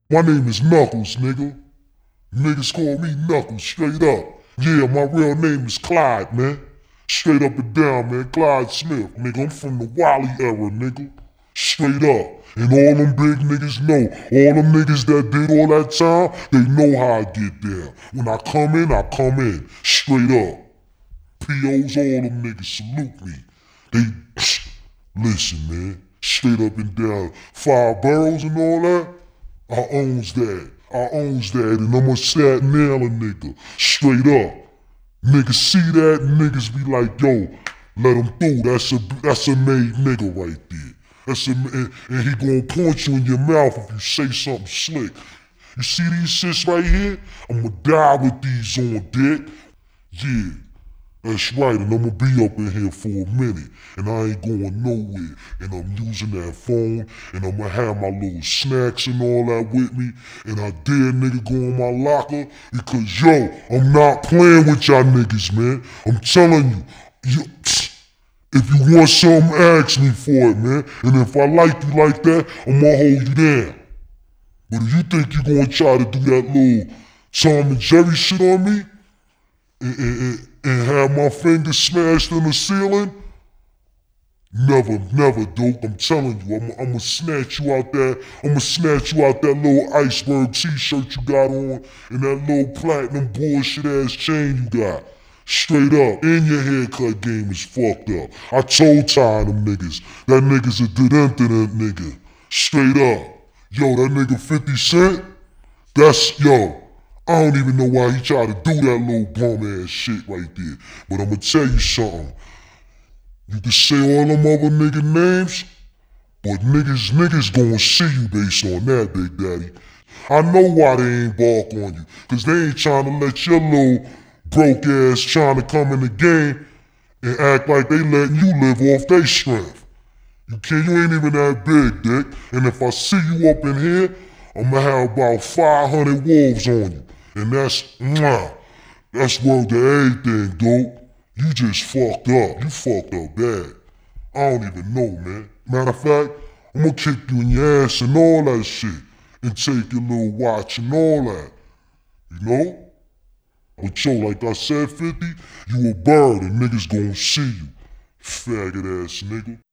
My name is Knuckles, nigga. Niggas call me Knuckles, straight up. Yeah, my real name is Clyde, man. Straight up and down, man. Clyde Smith, nigga. I'm from the Wally era, nigga. Straight up. And all them big niggas know. All them niggas that did all that time, they know how I get there. When I come in, I come in. Straight up. POs, all them niggas salute me. They, listen, man. Straight up and down. 5 boroughs and all that. I owns that. I owns that, and I'ma sat nail a nigga. Straight up. Niggas see that, niggas be like, yo, let him through. That's a made nigga right there. And he gonna point you in your mouth if you say something slick. You see these shits right here? I'ma die with these on, dick. Yeah. That's right, and I'ma be up in here for a minute, and I ain't going nowhere, and I'm using that phone, and I'ma have my little snacks and all that with me, and I dare nigga go in my locker, because yo, I'm not playing with y'all niggas, man. I'm telling you, if you want something, ask me for it, man, and if I like you like that, I'ma hold you down. But if you think you gonna try to do that little Tom and Jerry shit on me, and have my fingers smashed in the ceiling? Never, Duke. I'm telling you, I'ma snatch you out there. I'ma snatch you out that little iceberg t-shirt you got on and that little platinum bullshit ass chain you got. Straight up. And your haircut game is fucked up. I told Ty them niggas. That nigga's a didn't nigga. Straight up. Yo, that nigga 50 Cent? That's, yo. I don't even know why he tried to do that little bum ass shit right there. But I'ma tell you something. You can say all them other nigga names, but niggas gonna see you based on that, Big Daddy. I know why they ain't bark on you, cause they ain't trying to let your little broke ass trying to come in the game and act like they letting you live off their strength. You ain't even that big, dick. And if I see you up in here, I'ma have about 500 wolves on you. And that's word to everything, dude. You just fucked up. You fucked up bad. I don't even know, man. Matter of fact, I'ma kick you in your ass and all that shit. And take your little watch and all that. You know? But yo, like I said, 50, you a bird and niggas gonna see you. Faggot ass nigga.